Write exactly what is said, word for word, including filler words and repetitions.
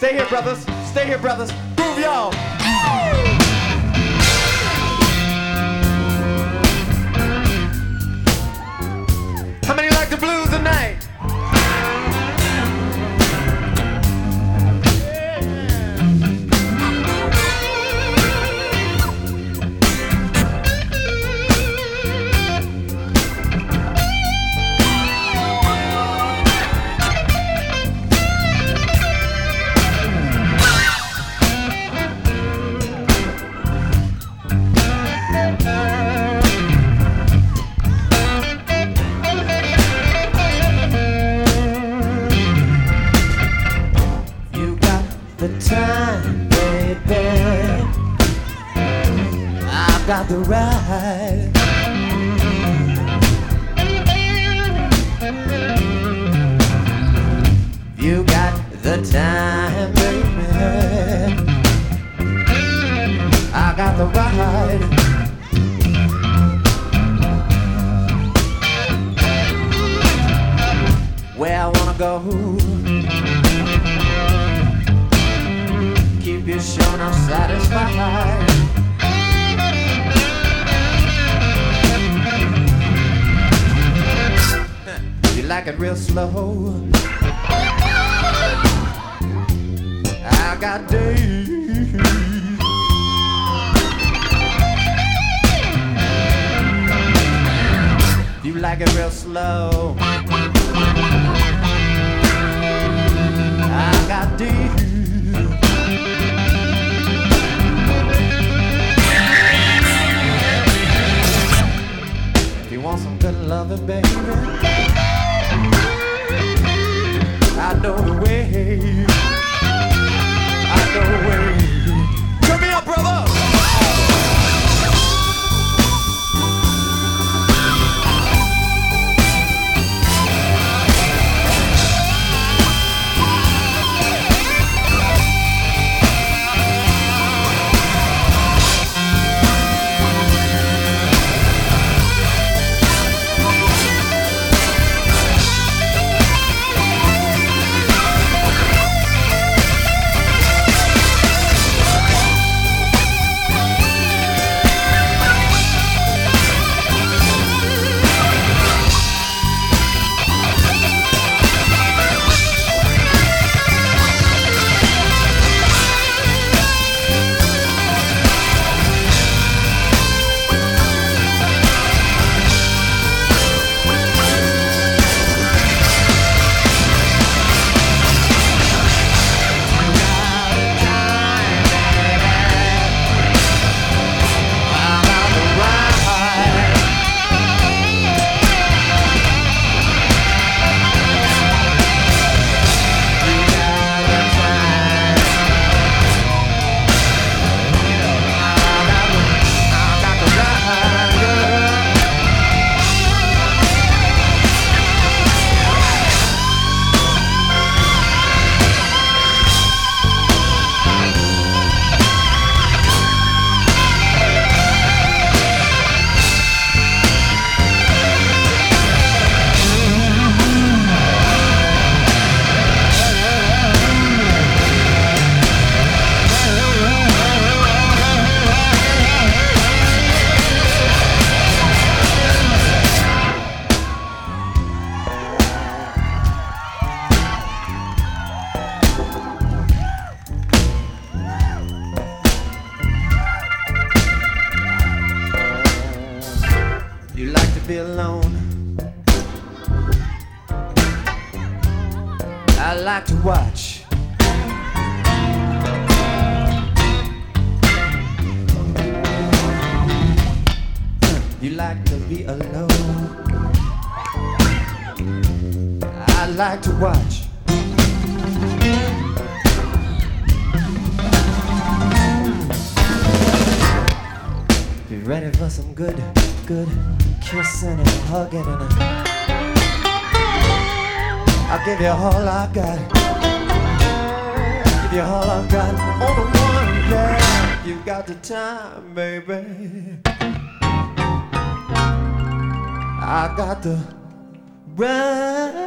Stay here, brothers. Stay here, brothers. Groove, y'all. How many like the blues tonight? Time, baby, I've got the right. You got the time, baby, I got the right. Where I wanna go, keep you sure I'm satisfied. You like it real slow, I got days. You like it real slow, I got days. You want some good loving, baby? I know the way. I know the way. Turn me up, brother! You like to be alone, I like to watch. You like to be alone, I like to watch. Be ready for some good, good kissing and hugging, and a, I'll give you all I got. Give you all I got on the one, yeah. You got the time, baby. I got the right.